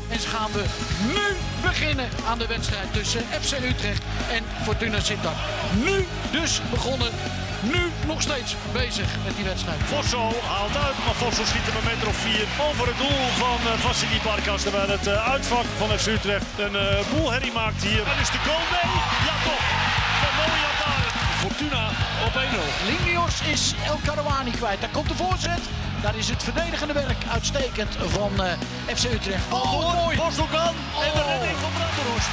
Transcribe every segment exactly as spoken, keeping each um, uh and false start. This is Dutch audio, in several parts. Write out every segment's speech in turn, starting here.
En gaan we nu beginnen aan de wedstrijd tussen F C Utrecht en Fortuna Sittard. Nu dus begonnen. Nu nog steeds bezig met die wedstrijd. Vosso haalt uit, maar Vosso schiet er een meter of vier over het doel van uh, Vassili Barkas. Terwijl het uh, uitvak van F C Utrecht een uh, boel herrie maakt hier. En is de goal mee? Ja toch, van Moja daar. Fortuna op één nul. Linios is El Karouani kwijt. Daar komt de voorzet. Daar is het verdedigende werk uitstekend van uh, F C Utrecht. Oh, oh mooi. Bosdogan Oh. en de redding van Brandenhorst.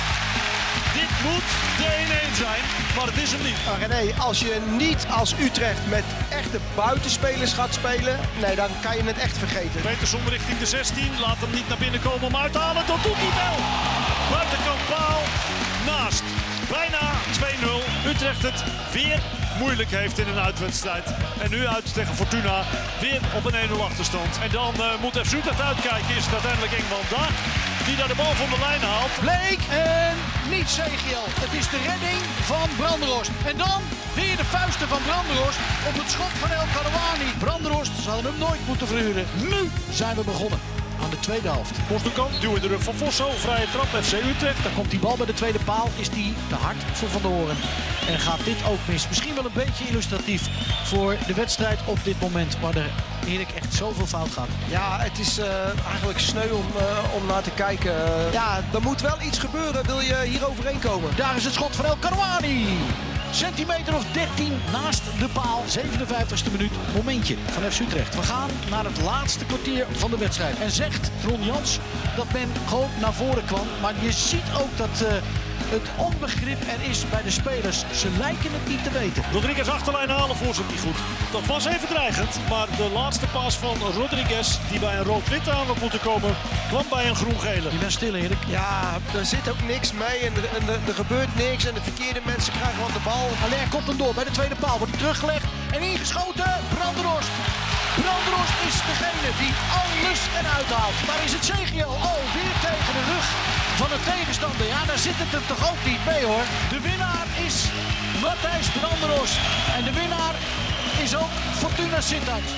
Dit moet de één-één zijn, maar het is hem niet. Nou, René, als je niet als Utrecht met echte buitenspelers gaat spelen, nee, dan kan je het echt vergeten. Peterson richting de zestien, laat hem niet naar binnen komen om uit te halen. Dat doet hij wel. Buitenkant paal, naast. Bijna twee nul. Utrecht het weer moeilijk heeft in een uitwedstrijd. En nu uit tegen Fortuna. Weer op een één nul achterstand. En dan uh, moet F C Utrecht uitkijken. Is het uiteindelijk England daar die daar de bal van de lijn haalt. Bleek en niet Zegiel. Het is de redding van Brandenhorst. En dan weer de vuisten van Brandenhorst op het schot van El Karouani. Brandenhorst zal hem nooit moeten verhuren. Nu zijn we begonnen aan de tweede helft. Bosdogan, duw in de rug van Vosso. Vrije trap, F C Utrecht. Dan komt die bal bij de tweede paal. Is die te hard voor Van der Hoorn. En gaat dit ook mis. Misschien wel een beetje illustratief voor de wedstrijd op dit moment. Waar er Erik echt zoveel fout gaat. Ja, het is uh, eigenlijk sneu om, uh, om naar te kijken. Uh, ja, er moet wel iets gebeuren, wil je hier overheen komen. Daar is het schot van El Karouani. Centimeter of dertien naast de paal. zevenenvijftigste minuut. Momentje van F C Utrecht. We gaan naar het laatste kwartier van de wedstrijd. En zegt Ron Jans dat men gewoon naar voren kwam. Maar je ziet ook dat uh, het onbegrip er is bij de spelers. Ze lijken het niet te weten. Rodriguez achterlijn halen voor ze niet goed. Dat was even dreigend. Maar de laatste paas van Rodriguez, die bij een rood-wit aan had moeten komen, kwam bij een groen-gele. Je bent stil, Erik. Ja, er zit ook niks mee en, er, en er, er gebeurt niks. En de verkeerde mensen krijgen van de bal. Allaire komt hem door bij de tweede paal. Wordt teruggelegd en ingeschoten. Brandenhorst. Brandenhorst is degene die alles eruit haalt. Daar is het Zegiel alweer tegen de rug van de tegenstander. Ja, daar zit het er toch ook niet mee, hoor. De winnaar is Matthijs Brandenhorst. En de winnaar is ook Fortuna Sittard.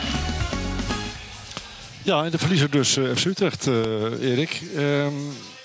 Ja, en de verliezer dus uh, F C Utrecht, uh, Erik. Um,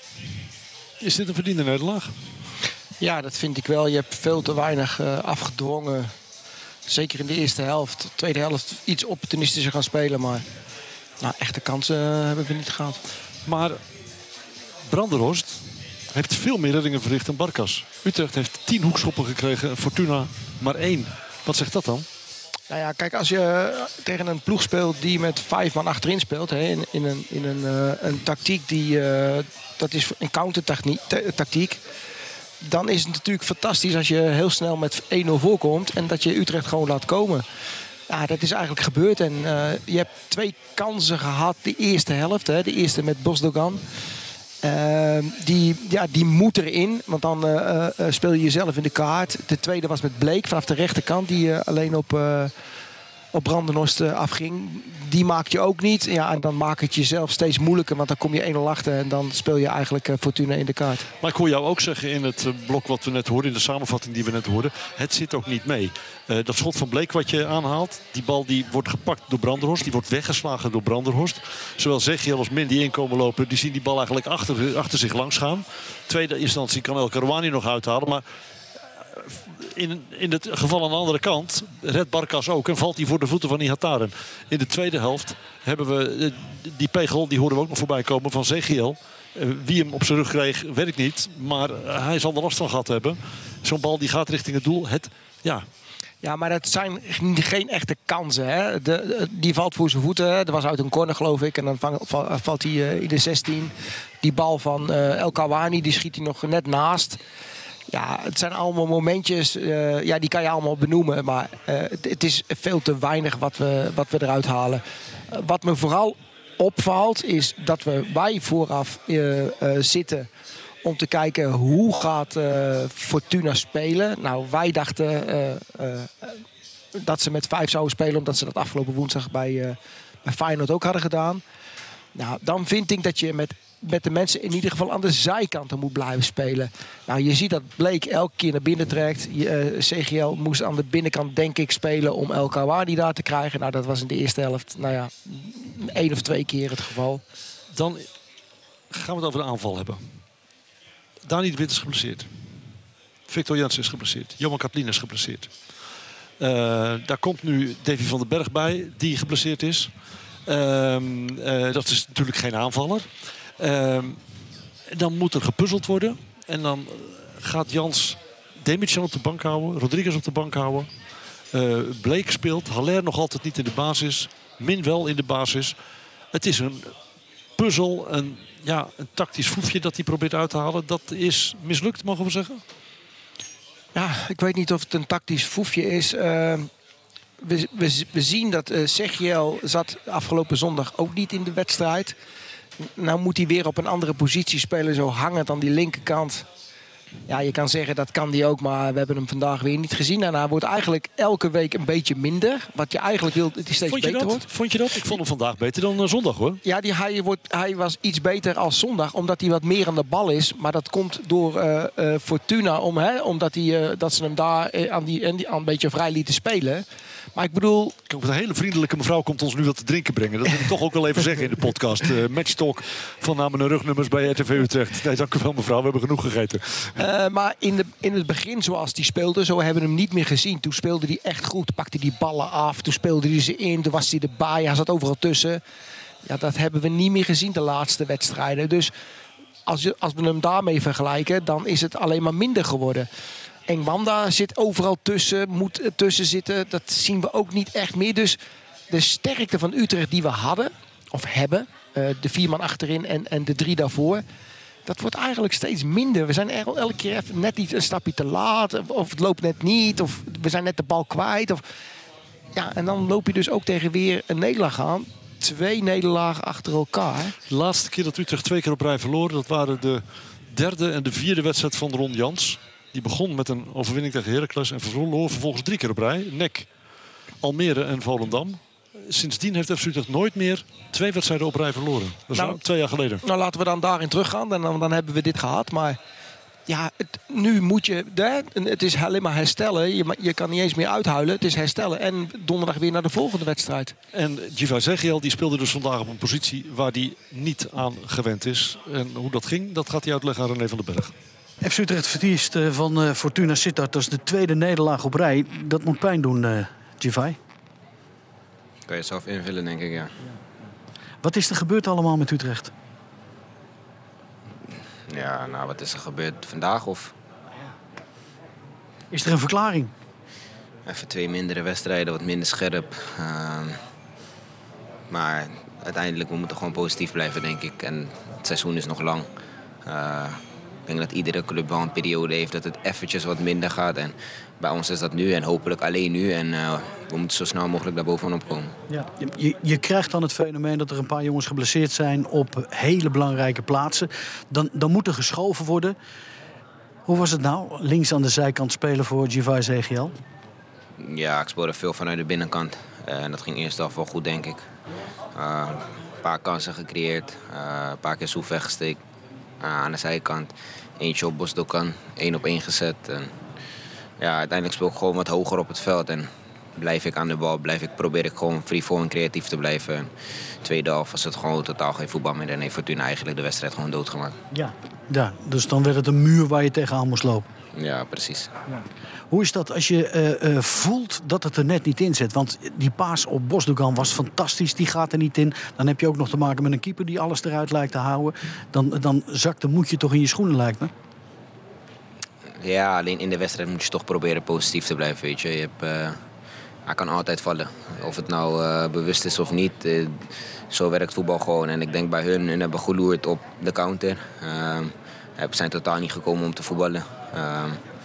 is dit een verdiende nederlaag? Ja, dat vind ik wel. Je hebt veel te weinig uh, afgedwongen. Zeker in de eerste helft. De tweede helft iets opportunistischer gaan spelen. Maar nou, echte kansen uh, hebben we niet gehad. Maar Brandenhorst heeft veel meer reddingen verricht dan Barkas. Utrecht heeft tien hoekschoppen gekregen. Fortuna maar één. Wat zegt dat dan? Nou ja, kijk, als je tegen een ploeg speelt die met vijf man achterin speelt. Hè, in, in, een, in een, uh, een tactiek die... Uh, dat is een countertactiek. Dan is het natuurlijk fantastisch als je heel snel met één nul voorkomt. En dat je Utrecht gewoon laat komen. Ja, dat is eigenlijk gebeurd. En uh, je hebt twee kansen gehad de eerste helft. Hè, de eerste met Bosdogan. Uh, die, ja, die moet erin, want dan uh, uh, speel je jezelf in de kaart. De tweede was met Bleek vanaf de rechterkant, die uh, alleen op, uh, op Brandenhorst uh, afging. Die maak je ook niet. Ja, en dan maak het jezelf steeds moeilijker, want dan kom je één nul achter en dan speel je eigenlijk uh, Fortuna in de kaart. Maar ik hoor jou ook zeggen in het blok wat we net hoorden, in de samenvatting die we net hoorden, het zit ook niet mee. Uh, dat schot van Bleek wat je aanhaalt, die bal die wordt gepakt door Brandenhorst, die wordt weggeslagen door Brandenhorst. Zowel Zegiel als Min die inkomen lopen, die zien die bal eigenlijk achter, achter zich langs gaan. Tweede instantie kan El Karouani nog uithalen, maar in, in het geval aan de andere kant redt Barkas ook en valt hij voor de voeten van Ihataren. In de tweede helft hebben we die pegel, die hoorden we ook nog voorbij komen, van Zegiel. Wie hem op zijn rug kreeg, weet ik niet. Maar hij zal er last van gehad hebben. Zo'n bal die gaat richting het doel. Het, ja... Ja, maar dat zijn geen echte kansen. Hè. De, die valt voor zijn voeten. Hè. Dat was uit een corner, geloof ik. En dan vang, valt hij uh, in de zestien. Die bal van uh, El Karouani, die schiet hij nog net naast. Ja, het zijn allemaal momentjes. Uh, ja, die kan je allemaal benoemen. Maar uh, het, het is veel te weinig wat we, wat we eruit halen. Uh, wat me vooral opvalt, is dat we bij vooraf uh, uh, zitten om te kijken hoe gaat uh, Fortuna spelen. Nou, wij dachten uh, uh, dat ze met vijf zouden spelen, omdat ze dat afgelopen woensdag bij, uh, bij Feyenoord ook hadden gedaan. Nou, dan vind ik dat je met, met de mensen in ieder geval aan de zijkanten moet blijven spelen. Nou, je ziet dat Bleek elke keer naar binnen trekt. Uh, C G L moest aan de binnenkant, denk ik, spelen om El Karouani daar te krijgen. Nou, dat was in de eerste helft, nou ja, één of twee keer het geval. Dan gaan we het over de aanval hebben. Dani de Wit is geblesseerd. Victor Jansen is geblesseerd. Johan Katlin is geblesseerd. Uh, daar komt nu Davy van den Berg bij, die geblesseerd is. Uh, uh, dat is natuurlijk geen aanvaller. Uh, dan moet er gepuzzeld worden. En dan gaat Jans Demican op de bank houden. Rodriguez op de bank houden. Uh, Blake speelt. Haller nog altijd niet in de basis. Min wel in de basis. Het is een puzzel. Een, ja, een tactisch foefje dat hij probeert uit te halen. Dat is mislukt, mogen we zeggen? Ja, ik weet niet of het een tactisch foefje is. Uh, we, we, we zien dat uh, Segiel zat afgelopen zondag ook niet in de wedstrijd. Nou moet hij weer op een andere positie spelen, zo hangend aan die linkerkant. Ja, je kan zeggen dat kan hij ook, maar we hebben hem vandaag weer niet gezien. En hij wordt eigenlijk elke week een beetje minder. Wat je eigenlijk wil, het is steeds vond je beter dat? wordt. Vond je dat? Ik vond hem vandaag beter dan uh, zondag, hoor. Ja, die, hij, wordt, hij was iets beter als zondag, omdat hij wat meer aan de bal is. Maar dat komt door uh, uh, Fortuna, om, hè, omdat hij, uh, dat ze hem daar uh, aan, die, aan, die, aan een beetje vrij lieten spelen. Maar ik bedoel... Kijk, een hele vriendelijke mevrouw komt ons nu wat te drinken brengen. Dat moet ik toch ook wel even zeggen in de podcast. Uh, matchtalk van namen en rugnummers bij R T V Utrecht. Nee, dank u wel mevrouw, we hebben genoeg gegeten. Uh, maar in, de, in het begin zoals hij speelde, zo hebben we hem niet meer gezien. Toen speelde hij echt goed, pakte die ballen af. Toen speelde hij ze in, toen was hij erbij, hij zat overal tussen. Ja, dat hebben we niet meer gezien de laatste wedstrijden. Dus als, je, als we hem daarmee vergelijken, dan is het alleen maar minder geworden. Engwanda zit overal tussen, moet tussen zitten. Dat zien we ook niet echt meer. Dus de sterkte van Utrecht die we hadden, of hebben, uh, de vier man achterin en, en de drie daarvoor, dat wordt eigenlijk steeds minder. We zijn er elke keer even net iets een stapje te laat, of het loopt net niet, of we zijn net de bal kwijt. Of... Ja, en dan loop je dus ook tegen weer een nederlaag aan. Twee nederlagen achter elkaar. De laatste keer dat Utrecht twee keer op rij verloren, dat waren de derde en de vierde wedstrijd van Ron Jans. Die begon met een overwinning tegen Heracles en verloor vervolgens drie keer op rij. N E C, Almere en Volendam. Sindsdien heeft F C Utrecht nooit meer twee wedstrijden op rij verloren. Dat is nou, twee jaar geleden. Nou, laten we dan daarin teruggaan. En dan, dan hebben we dit gehad. Maar ja, het, nu moet je... Hè, het is alleen maar herstellen. Je, je kan niet eens meer uithuilen. Het is herstellen. En donderdag weer naar de volgende wedstrijd. En Djiva Segiel die speelde dus vandaag op een positie waar hij niet aan gewend is. En hoe dat ging, dat gaat hij uitleggen aan René van den Berg. F C Utrecht verliest uh, van uh, Fortuna Sittard. Dat is de tweede nederlaag op rij. Dat moet pijn doen, uh, Djivai. Kan je het zelf invullen, denk ik, ja. Wat is er gebeurd allemaal met Utrecht? Ja, nou, wat is er gebeurd vandaag? Of... Is er een verklaring? Even twee mindere wedstrijden, wat minder scherp. Uh, maar uiteindelijk, we moeten gewoon positief blijven, denk ik. En het seizoen is nog lang. Uh, Ik denk dat iedere club wel een periode heeft dat het eventjes wat minder gaat. En bij ons is dat nu en hopelijk alleen nu. En uh, we moeten zo snel mogelijk daar bovenop komen. Ja, je, je krijgt dan het fenomeen dat er een paar jongens geblesseerd zijn op hele belangrijke plaatsen. Dan, dan moet er geschoven worden. Hoe was het nou? Links aan de zijkant spelen voor Djiva Segiel? Ja, ik speelde veel vanuit de binnenkant. Uh, en dat ging eerst af wel goed, denk ik. Uh, een paar kansen gecreëerd. Uh, een paar keer Soef weggesteekt. Uh, aan de zijkant. Eentje op Bosdokan. één op één gezet. En ja, uiteindelijk speel ik gewoon wat hoger op het veld. En blijf ik aan de bal. Blijf ik, probeer ik gewoon free-fall en creatief te blijven. En tweede helft was het gewoon totaal geen voetbal meer. En heeft Fortuna eigenlijk de wedstrijd gewoon doodgemaakt. Ja, ja, dus dan werd het een muur waar je tegenaan moest lopen. Ja, precies. Ja. Hoe is dat als je uh, uh, voelt dat het er net niet in zit? Want die paas op Bosdogan was fantastisch, die gaat er niet in. Dan heb je ook nog te maken met een keeper die alles eruit lijkt te houden. Dan, dan zakt de moedje toch in je schoenen, lijkt me. Ja, alleen in de wedstrijd moet je toch proberen positief te blijven, weet je. je hebt, uh, hij kan altijd vallen. Of het nou uh, bewust is of niet. Uh, zo werkt voetbal gewoon. En ik denk bij hun, hun hebben geloerd op de counter. Uh, ze zijn totaal niet gekomen om te voetballen. Uh,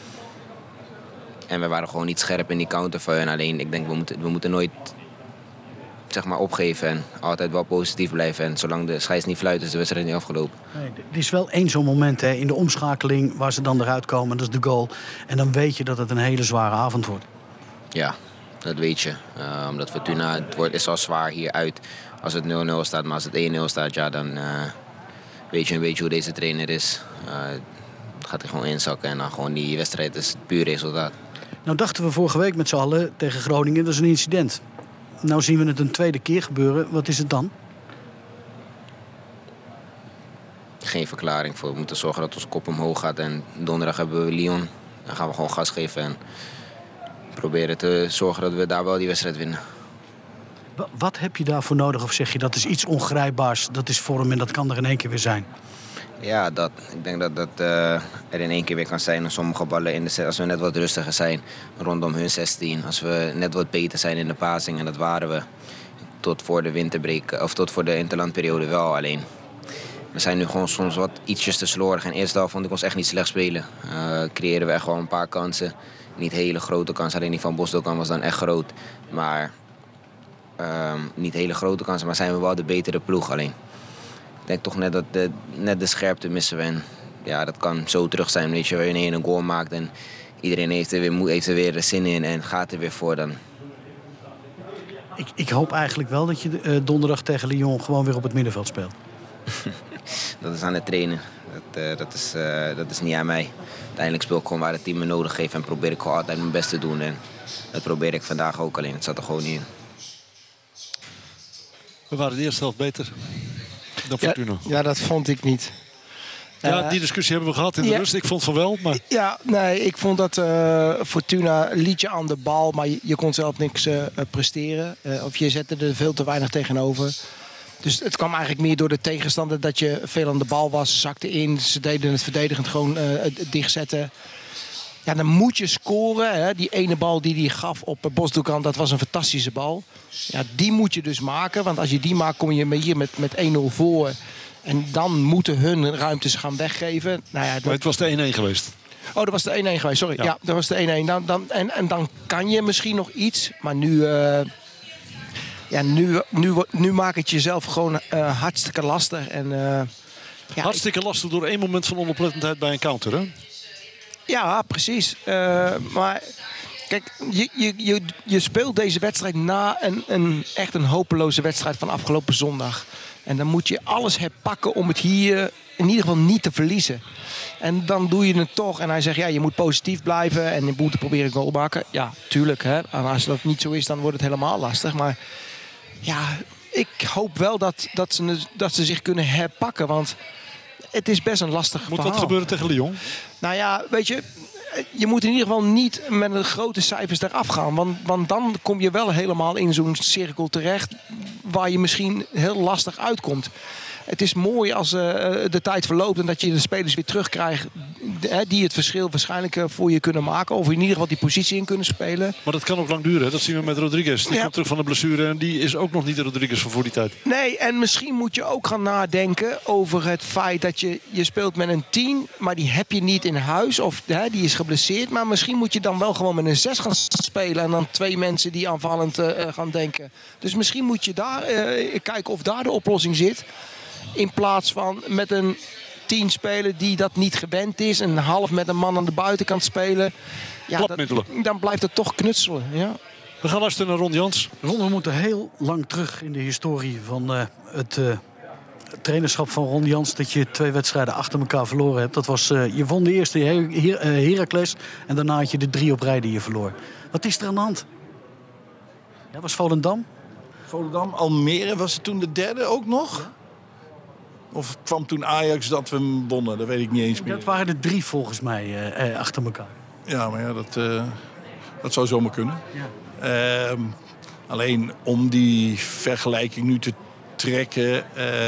En we waren gewoon niet scherp in die counter van hun. Alleen ik denk, we moeten, we moeten nooit zeg maar, opgeven. En altijd wel positief blijven. En zolang de scheids niet fluit, is de wedstrijd niet afgelopen. Nee, er is wel één zo'n moment hè, in de omschakeling waar ze dan eruit komen. Dat is de goal. En dan weet je dat het een hele zware avond wordt. Ja, dat weet je. Uh, omdat Fortuna, het wordt, is al zwaar hier uit. Als het nul nul staat, maar als het één nul staat, ja, dan uh, weet je een beetje hoe deze trainer is. Uh, gaat hij gewoon inzakken. En dan gewoon die wedstrijd is het puur resultaat. Nou dachten we vorige week met z'n allen tegen Groningen, dat is een incident. Nou zien we het een tweede keer gebeuren. Wat is het dan? geen verklaring voor. We moeten zorgen dat onze kop omhoog gaat. En donderdag hebben we Lyon. Dan gaan we gewoon gas geven en proberen te zorgen dat we daar wel die wedstrijd winnen. Wat heb je daarvoor nodig? Of zeg je dat is iets ongrijpbaars, dat is vorm en dat kan er in één keer weer zijn? Ja, dat. Ik denk dat dat uh, er in één keer weer kan zijn. En sommige ballen, in de, als we net wat rustiger zijn rondom hun zestien. Als we net wat beter zijn in de passing. En dat waren we tot voor de winterbreak, of tot voor de interlandperiode wel. Alleen, we zijn nu gewoon soms wat ietsjes te slordig. En eerst vond ik ons echt niet slecht spelen. Uh, creëren we echt wel een paar kansen. Niet hele grote kansen. Alleen die van Bosdogan was dan echt groot. Maar uh, niet hele grote kansen. Maar zijn we wel de betere ploeg alleen. Ik denk toch net dat de, net de scherpte missen we. En ja, dat kan zo terug zijn. Weet je, wanneer je een goal maakt en iedereen heeft er weer, heeft er weer zin in en gaat er weer voor. Dan. Ik, ik hoop eigenlijk wel dat je uh, donderdag tegen Lyon gewoon weer op het middenveld speelt. Dat is aan het trainen. Dat, uh, dat, is, uh, dat is niet aan mij. Uiteindelijk speel ik gewoon waar het team me nodig heeft en probeer ik gewoon altijd mijn best te doen. En dat probeer ik vandaag ook, alleen het zat er gewoon niet in. We waren de eerste helft beter dan Fortuna. Ja, ja, dat vond ik niet. Ja, Uh, die discussie hebben we gehad in de ja. rust. Ik vond van wel, maar... Ja, nee, ik vond dat uh, Fortuna liet je aan de bal, maar je, je kon zelf niks uh, presteren. Uh, of je zette er veel te weinig tegenover. Dus het kwam eigenlijk meer door de tegenstander dat je veel aan de bal was, zakte in. Ze deden het verdedigend gewoon uh, dichtzetten. Ja, dan moet je scoren. Hè. Die ene bal die hij gaf op Bosdogan, dat was een fantastische bal. Ja, die moet je dus maken, want als je die maakt kom je hier met, met één nul voor. En dan moeten hun ruimtes gaan weggeven. Nou ja, dat... Maar het was de één-één geweest. Oh, dat was de één-één geweest, sorry. Ja, Ja dat was de één-één. Dan, dan, en, en dan kan je misschien nog iets. Maar nu, uh, ja, nu, nu, nu maak het jezelf gewoon uh, hartstikke lastig. En, uh, ja, Hartstikke lastig door één moment van onoplettendheid bij een counter, hè? Ja, precies. Uh, maar kijk, je, je, je, je speelt deze wedstrijd na een, een echt een hopeloze wedstrijd van afgelopen zondag. En dan moet je alles herpakken om het hier in ieder geval niet te verliezen. En dan doe je het toch. En hij zegt, ja, je moet positief blijven en je moet proberen een goal maken. Ja, tuurlijk. Hè. En als dat niet zo is, dan wordt het helemaal lastig. Maar ja, ik hoop wel dat, dat, ze, dat ze zich kunnen herpakken. Want het is best een lastig Moet verhaal. wat gebeuren tegen Lyon? Nou ja, weet je, je moet in ieder geval niet met een grote cijfers eraf gaan. Want, want dan kom je wel helemaal in zo'n cirkel terecht waar je misschien heel lastig uitkomt. Het is mooi als uh, de tijd verloopt en dat je de spelers weer terugkrijgt die het verschil waarschijnlijk uh, voor je kunnen maken. Of in ieder geval die positie in kunnen spelen. Maar dat kan ook lang duren. Hè? Dat zien we met Rodriguez. Die Ja. komt terug van de blessure en die is ook nog niet de Rodriguez van voor die tijd. Nee, en misschien moet je ook gaan nadenken over het feit dat je, je speelt met een tien, maar die heb je niet in huis. Of hè, die is geblesseerd. Maar misschien moet je dan wel gewoon met een zes gaan spelen. En dan twee mensen die aanvallend uh, gaan denken. Dus misschien moet je daar uh, kijken of daar de oplossing zit. In plaats van met een tien spelen die dat niet gewend is. En half met een man aan de buitenkant spelen. Ja, Klapmiddelen. dat, dan blijft het toch knutselen. Ja. We gaan luisteren naar Ron Jans. Ron, we moeten heel lang terug in de historie van uh, het uh, trainerschap van Ron Jans. Dat je twee wedstrijden achter elkaar verloren hebt. Dat was, uh, je won de eerste Her- Her- uh, Heracles. En daarna had je de drie op rij die je verloor. Wat is er aan de hand? Ja, was Volendam? Volendam, Almere was het toen de derde ook nog? Ja. Of kwam toen Ajax dat we hem wonnen? Dat weet ik niet eens meer. Dat waren er drie volgens mij uh, uh, achter elkaar. Ja, maar ja, dat, uh, dat zou zomaar kunnen. Ja. Uh, alleen om die vergelijking nu te trekken... Uh,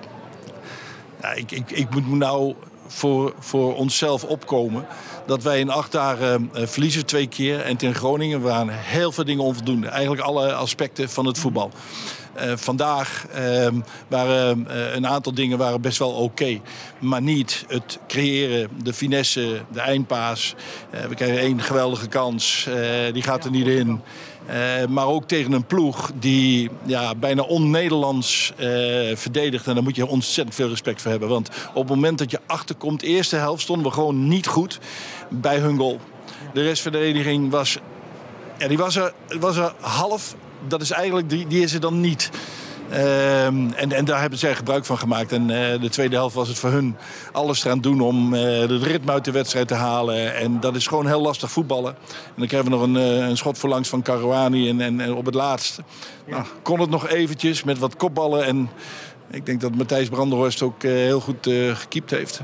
ja, ik, ik, ik moet nou voor, voor onszelf opkomen... dat wij in acht dagen uh, verliezen twee keer. En tegen Groningen waren heel veel dingen onvoldoende. Eigenlijk alle aspecten van het voetbal. Uh, vandaag uh, waren uh, een aantal dingen waren best wel oké. Okay, maar niet het creëren, de finesse, de eindpaas. Uh, we krijgen één geweldige kans. Uh, die gaat er niet in. Uh, maar ook tegen een ploeg die ja, bijna on-Nederlands uh, verdedigt. En daar moet je ontzettend veel respect voor hebben. Want op het moment dat je achterkomt, de eerste helft stonden we gewoon niet goed bij hun goal. De restverdediging was, ja, die was, er, was er half. Dat is eigenlijk, die, die is er dan niet. Uh, en, en daar hebben zij gebruik van gemaakt. En uh, de tweede helft was het voor hun alles eraan doen om uh, het ritme uit de wedstrijd te halen. En dat is gewoon heel lastig voetballen. En dan krijgen we nog een, uh, een schot voorlangs van Karouani. En, en, en op het laatst nou, kon het nog eventjes met wat kopballen. En Ik denk dat Matthijs Brandenhorst ook uh, heel goed uh, gekiept heeft.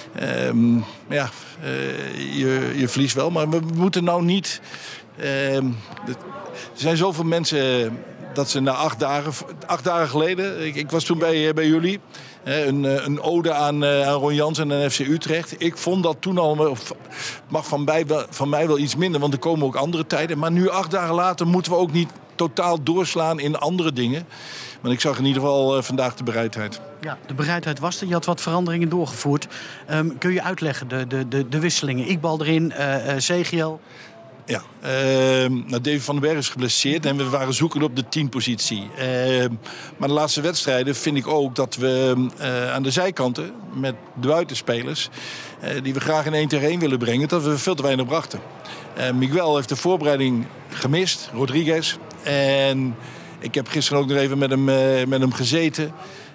Um, maar ja, uh, je, je verliest wel. Maar we moeten nou niet... Uh, er zijn zoveel mensen dat ze na acht dagen... Acht dagen geleden, ik, ik was toen bij, bij jullie... Een, een ode aan, aan Ron Jansen en F C Utrecht. Ik vond dat toen al... mag van, bij, van mij wel iets minder, want er komen ook andere tijden. Maar nu, acht dagen later, moeten we ook niet totaal doorslaan in andere dingen. Want ik zag in ieder geval uh, vandaag de bereidheid. Ja, de bereidheid was er. Je had wat veranderingen doorgevoerd. Um, kun je uitleggen, de, de, de, de wisselingen? Iqbal erin, uh, uh, C G L... Ja, uh, nou David van den Berg is geblesseerd en we waren zoekende op de tienpositie. Uh, maar de laatste wedstrijden vind ik ook dat we uh, aan de zijkanten met de buitenspelers... Uh, die we graag in één tegen één willen brengen, dat we veel te weinig brachten. Uh, Miguel heeft de voorbereiding gemist, Rodriguez. En ik heb gisteren ook nog even met hem, uh, met hem gezeten...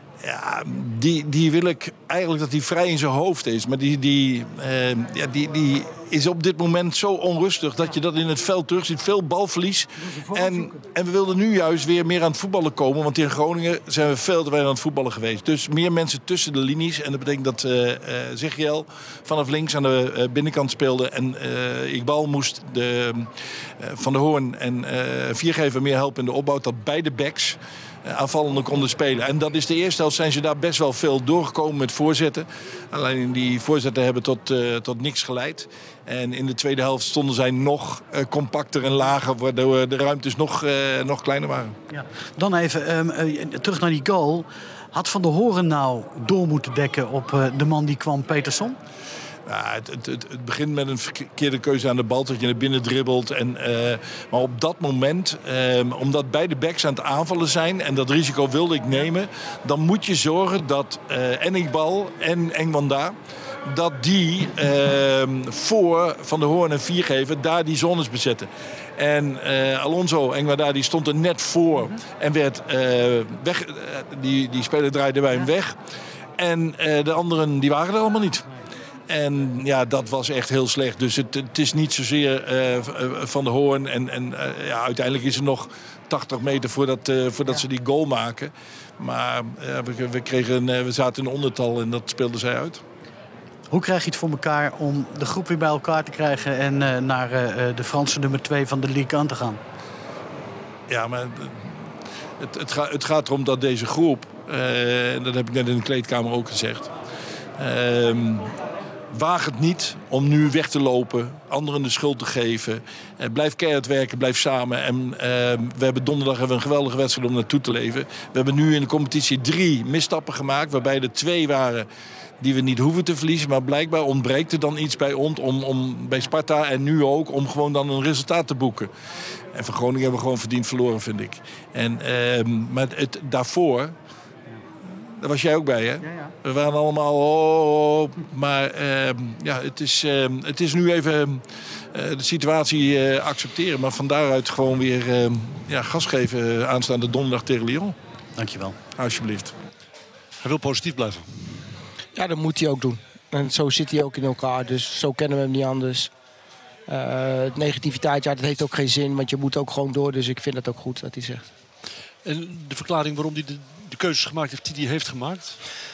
Ja, die, die wil ik eigenlijk dat hij vrij in zijn hoofd is. Maar die, die, uh, ja, die, die is op dit moment zo onrustig dat je dat in het veld terug ziet. Veel balverlies. En, en we wilden nu juist weer meer aan het voetballen komen. Want in Groningen zijn we veel te weinig aan het voetballen geweest. Dus meer mensen tussen de linies. En dat betekent dat uh, uh, Zegiel vanaf links aan de uh, binnenkant speelde. En uh, Iqbal moest de, uh, Van der Hoorn en uh, Viergever meer helpen in de opbouw. Dat beide backs aanvallende konden spelen. En dat is de eerste helft zijn ze daar best wel veel doorgekomen met voorzetten. Alleen die voorzetten hebben tot, uh, tot niks geleid. En in de tweede helft stonden zij nog uh, compacter en lager, waardoor de ruimtes nog, uh, nog kleiner waren. Ja. Dan even um, uh, terug naar die goal. Had Van der Hoorn nou door moeten dekken op uh, de man die kwam, Peterson? Ja, het, het, het begint met een verkeerde keuze aan de bal, dat je naar binnen dribbelt. En, uh, maar op dat moment, uh, omdat beide backs aan het aanvallen zijn... en dat risico wilde ik nemen... dan moet je zorgen dat uh, en Iqbal en Engwanda... dat die uh, voor Van der Hoorn en Viergever daar die zones bezetten. En uh, Alonso Engwanda die stond er net voor en werd uh, weg. Uh, die, die speler draaide bij hem weg. En uh, de anderen die waren er allemaal niet. En ja, dat was echt heel slecht. Dus het, het is niet zozeer uh, Van der Hoorn. En, en uh, ja, uiteindelijk is er nog tachtig meter voordat, uh, voordat ja. ze die goal maken. Maar uh, we, we, kregen, uh, we zaten in een ondertal en dat speelden zij uit. Hoe krijg je het voor elkaar om de groep weer bij elkaar te krijgen... en uh, naar uh, de Franse nummer twee van de league aan te gaan? Ja, maar het, het, gaat, het gaat erom dat deze groep... Uh, en dat heb ik net in de kleedkamer ook gezegd... Uh, waag het niet om nu weg te lopen, anderen de schuld te geven. Uh, blijf keihard werken, blijf samen. En uh, we hebben donderdag hebben we een geweldige wedstrijd om naartoe te leven. We hebben nu in de competitie drie misstappen gemaakt, waarbij er twee waren die we niet hoeven te verliezen. Maar blijkbaar ontbreekt er dan iets bij ons, om, om, bij Sparta en nu ook, om gewoon dan een resultaat te boeken. En van Groningen hebben we gewoon verdiend verloren, vind ik. En, uh, maar het, daarvoor... Daar was jij ook bij, hè? Ja, ja. We waren allemaal... Oh, oh, maar uh, ja, het is, uh, het is nu even uh, de situatie uh, accepteren. Maar van daaruit gewoon weer uh, ja, gas geven aanstaande donderdag tegen Lyon. Dankjewel. Alsjeblieft. Hij wil positief blijven. Ja, dat moet hij ook doen. En zo zit hij ook in elkaar. Dus zo kennen we hem niet anders. Uh, negativiteit, ja, dat heeft ook geen zin. Want je moet ook gewoon door. Dus ik vind het ook goed dat hij zegt. En de verklaring waarom hij de, de keuzes gemaakt heeft die hij heeft gemaakt?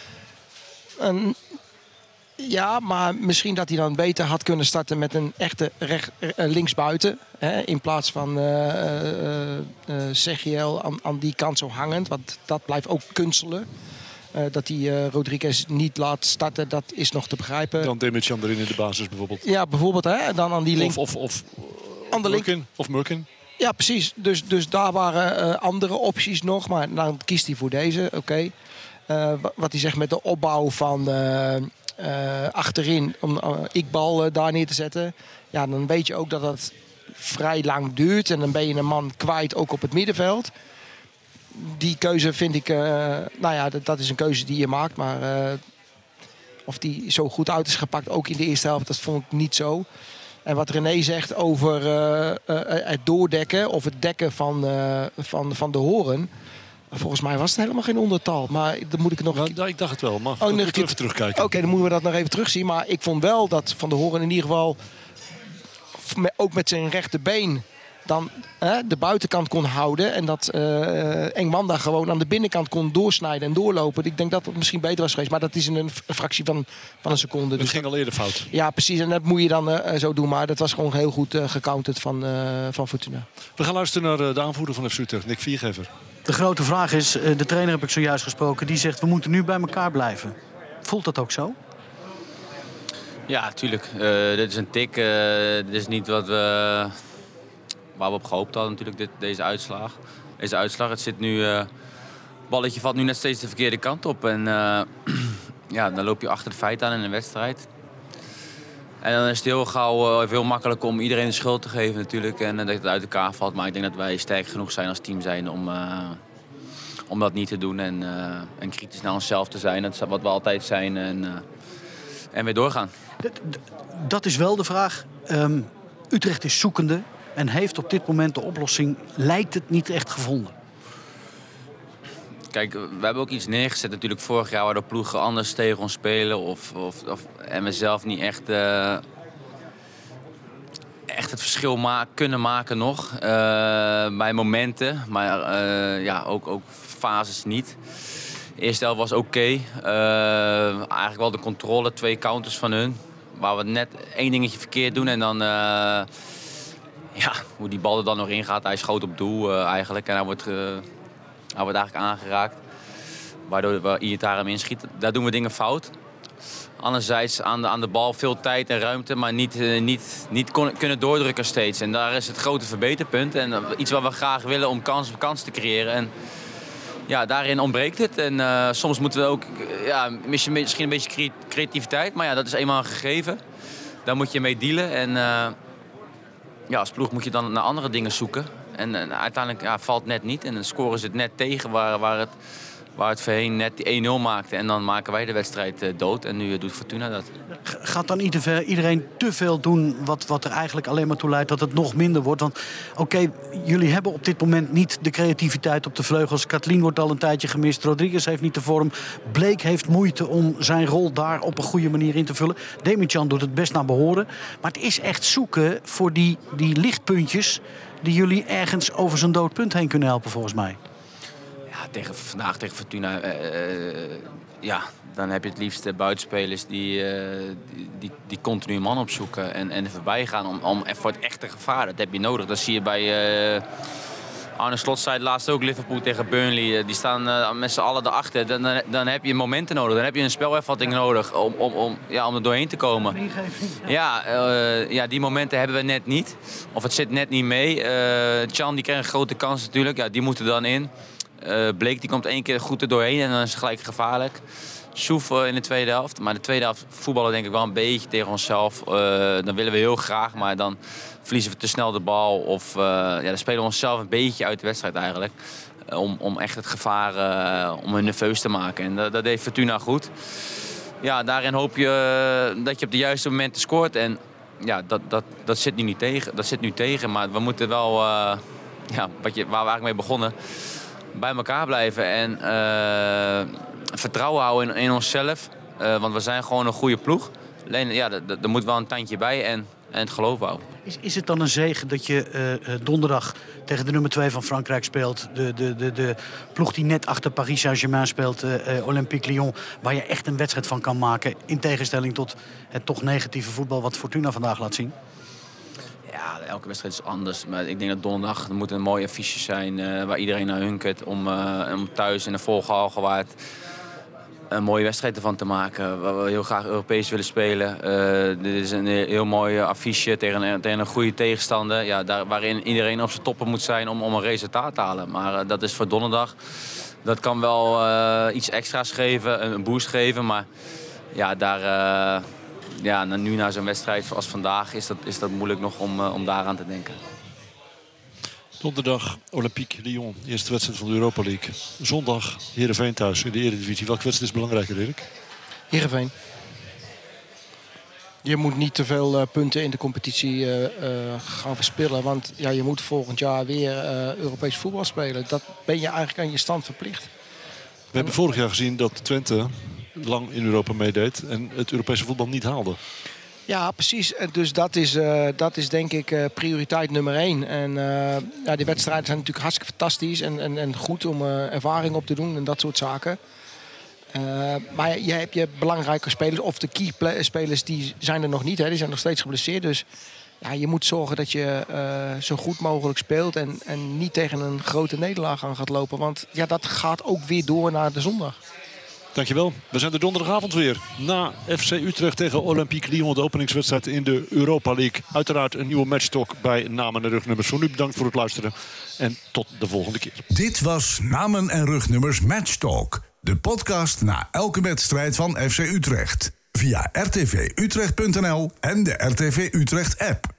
En, ja, maar misschien dat hij dan beter had kunnen starten met een echte recht, uh, linksbuiten. Hè, in plaats van uh, uh, uh, Zegiel aan, aan die kant zo hangend. Want dat blijft ook kunstelen. Uh, dat hij uh, Rodriguez niet laat starten, dat is nog te begrijpen. Dan Demircan erin in de basis bijvoorbeeld. Ja, bijvoorbeeld. Hè, dan aan die link. Of, of, of, aan de link. Murkin, of Murkin. Ja, precies. Dus, dus daar waren uh, andere opties nog. Maar dan kiest hij voor deze. Oké. Okay. Uh, wat hij zegt met de opbouw van uh, uh, achterin om uh, Iqbal uh, daar neer te zetten. Ja, dan weet je ook dat dat vrij lang duurt. En dan ben je een man kwijt ook op het middenveld. Die keuze vind ik... Uh, nou ja, dat, dat is een keuze die je maakt. Maar uh, of die zo goed uit is gepakt, ook in de eerste helft, dat vond ik niet zo. En wat René zegt over uh, uh, het doordekken of het dekken van, uh, van, van de Hoorn. Volgens mij was het helemaal geen ondertal. Maar dan moet ik het nog... Nou, nou, ik dacht het wel, maar oh, nog even terugkijken. Oké, okay, dan moeten we dat nog even terugzien. Maar ik vond wel dat Van der Hoorn in ieder geval... ook met zijn rechterbeen dan uh, de buitenkant kon houden. En dat uh, Engwanda gewoon aan de binnenkant kon doorsnijden en doorlopen. Ik denk dat het misschien beter was geweest. Maar dat is in een, een fractie van, van een seconde. Het dus ging dat, al eerder fout. Ja, precies. En dat moet je dan uh, zo doen. Maar dat was gewoon heel goed uh, gecounterd van, uh, van Fortuna. We gaan luisteren naar uh, de aanvoerder van F C Utrecht, Nick Viergever. De grote vraag is, uh, de trainer heb ik zojuist gesproken. Die zegt, we moeten nu bij elkaar blijven. Voelt dat ook zo? Ja, tuurlijk. Uh, dit is een tik. Uh, dit is niet wat we, waar we op gehoopt hadden natuurlijk, dit, deze uitslag. Deze uitslag. Het zit nu... Uh, balletje valt nu net steeds de verkeerde kant op. En uh, ja, dan loop je achter de feiten aan in een wedstrijd. En dan is het heel gauw uh, heel makkelijk om iedereen de schuld te geven natuurlijk. En uh, dat het uit elkaar valt. Maar ik denk dat wij sterk genoeg zijn als team zijn om, uh, om dat niet te doen. En, uh, en kritisch naar onszelf te zijn. Dat is wat we altijd zijn. En, uh, en weer doorgaan. Dat is wel de vraag. Um, Utrecht is zoekende en heeft op dit moment de oplossing, lijkt het, niet echt gevonden. Kijk, we hebben ook iets neergezet natuurlijk vorig jaar, waardoor ploegen anders tegen ons spelen. Of, of, of, en we zelf niet echt, uh, echt het verschil ma- kunnen maken nog. Uh, bij momenten, maar uh, ja, ook, ook fases niet. De eerste helft was oké. Okay. Uh, eigenlijk wel de controle, twee counters van hun. Waar we net één dingetje verkeerd doen en dan... Uh, ja, hoe die bal er dan nog in gaat. Hij schoot op doel uh, eigenlijk. En hij wordt, uh, hij wordt eigenlijk aangeraakt. Waardoor we Iataren hem inschieten. Daar doen we dingen fout. Anderzijds aan de, aan de bal veel tijd en ruimte. Maar niet, uh, niet, niet kon, kunnen doordrukken steeds. En daar is het grote verbeterpunt. En uh, iets wat we graag willen om kans op kans te creëren. En, ja, daarin ontbreekt het. En uh, soms moeten we ook uh, ja, misschien een beetje creativiteit. Maar ja, dat is eenmaal een gegeven. Daar moet je mee dealen. En uh, ja, als ploeg moet je dan naar andere dingen zoeken. En, en uiteindelijk ja, valt het net niet. En dan scoren ze het net tegen waar, waar, het, waar het voorheen net die één nul maakte. En dan maken wij de wedstrijd uh, dood. En nu uh, doet Fortuna dat. Gaat dan iedereen te veel doen wat, wat er eigenlijk alleen maar toe leidt dat het nog minder wordt? Want oké, okay, jullie hebben op dit moment niet de creativiteit op de vleugels. Katlien wordt al een tijdje gemist. Rodriguez heeft niet de vorm. Bleek heeft moeite om zijn rol daar op een goede manier in te vullen. Demican doet het best naar behoren. Maar het is echt zoeken voor die, die lichtpuntjes die jullie ergens over zo'n dood punt heen kunnen helpen volgens mij. Ja, tegen, vandaag tegen Fortuna... Uh, uh, ja, dan heb je het liefst uh, buitenspelers die, uh, die, die, die continu een man opzoeken en, en er voorbij gaan om, om voor het echte gevaar. Dat heb je nodig. Dat zie je bij... Uh, Arne Slot zei het laatst ook, Liverpool tegen Burnley. Uh, die staan uh, met z'n allen erachter. Dan, dan, dan heb je momenten nodig. Dan heb je een spelervatting nodig om, om, om, ja, om er doorheen te komen. Ja, uh, ja, die momenten hebben we net niet. Of het zit net niet mee. Uh, Can die krijgt een grote kans natuurlijk. Ja, die moet er dan in. Uh, Bleek die komt één keer goed er doorheen en dan is het gelijk gevaarlijk. Soef uh, in de tweede helft. Maar de tweede helft voetballen denk ik wel een beetje tegen onszelf. Uh, dan willen we heel graag, maar dan verliezen we te snel de bal. Of uh, ja, dan spelen we onszelf een beetje uit de wedstrijd eigenlijk. Uh, om, om echt het gevaar uh, om hun nerveus te maken. En dat, dat deed Fortuna goed. Ja, daarin hoop je uh, dat je op de juiste momenten scoort. En ja, dat, dat, dat, zit, nu niet tegen, dat zit nu tegen. Maar we moeten wel, uh, ja, wat je, waar we eigenlijk mee begonnen, bij elkaar blijven. En uh, vertrouwen houden in, in onszelf. Uh, want we zijn gewoon een goede ploeg. Alleen, ja, er moet wel een tandje bij en, en het geloof houden. Is, is het dan een zege dat je uh, donderdag tegen de nummer twee van Frankrijk speelt? De, de, de, de ploeg die net achter Paris Saint-Germain speelt, uh, uh, Olympique Lyon. Waar je echt een wedstrijd van kan maken. In tegenstelling tot het toch negatieve voetbal wat Fortuna vandaag laat zien. Ja, elke wedstrijd is anders. Maar ik denk dat donderdag er moet een mooie affiche zijn uh, waar iedereen naar hunkert. Om, uh, om thuis in de Volgalgenwaard een mooie wedstrijd ervan te maken. Waar we heel graag Europees willen spelen. Uh, dit is een heel mooi affiche tegen een, tegen een goede tegenstander. Ja, daar, waarin iedereen op zijn toppen moet zijn om, om een resultaat te halen. Maar uh, dat is voor donderdag. Dat kan wel uh, iets extra's geven, een boost geven. Maar ja, daar... Uh, Ja, nu na zo'n wedstrijd als vandaag is dat, is dat moeilijk nog om, uh, om daaraan te denken. Donderdag Olympique Lyon, eerste wedstrijd van de Europa League. Zondag Heerenveen thuis in de Eredivisie. Welke wedstrijd is belangrijker, Erik? Heerenveen. Je moet niet te veel uh, punten in de competitie uh, uh, gaan verspillen. Want ja, je moet volgend jaar weer uh, Europees voetbal spelen. Dat ben je eigenlijk aan je stand verplicht. We hebben vorig jaar gezien dat Twente lang in Europa meedeed en het Europese voetbal niet haalde. Ja, precies. En dus dat is, uh, dat is denk ik uh, prioriteit nummer één. En uh, ja, die wedstrijden zijn natuurlijk hartstikke fantastisch en, en, en goed om uh, ervaring op te doen en dat soort zaken. Uh, maar je hebt je belangrijke spelers, of de key spelers, die zijn er nog niet. Hè. Die zijn nog steeds geblesseerd. Dus ja, je moet zorgen dat je uh, zo goed mogelijk speelt en, en niet tegen een grote nederlaag aan gaat lopen. Want ja, dat gaat ook weer door naar de zondag. Dankjewel. We zijn er donderdagavond weer. Na F C Utrecht tegen Olympique Lyon, de openingswedstrijd in de Europa League. Uiteraard een nieuwe matchtalk bij Namen en Rugnummers. Voor nu bedankt voor het luisteren en tot de volgende keer. Dit was Namen en Rugnummers Matchtalk. De podcast na elke wedstrijd van F C Utrecht. Via r t v utrecht punt n l en de R T V Utrecht app.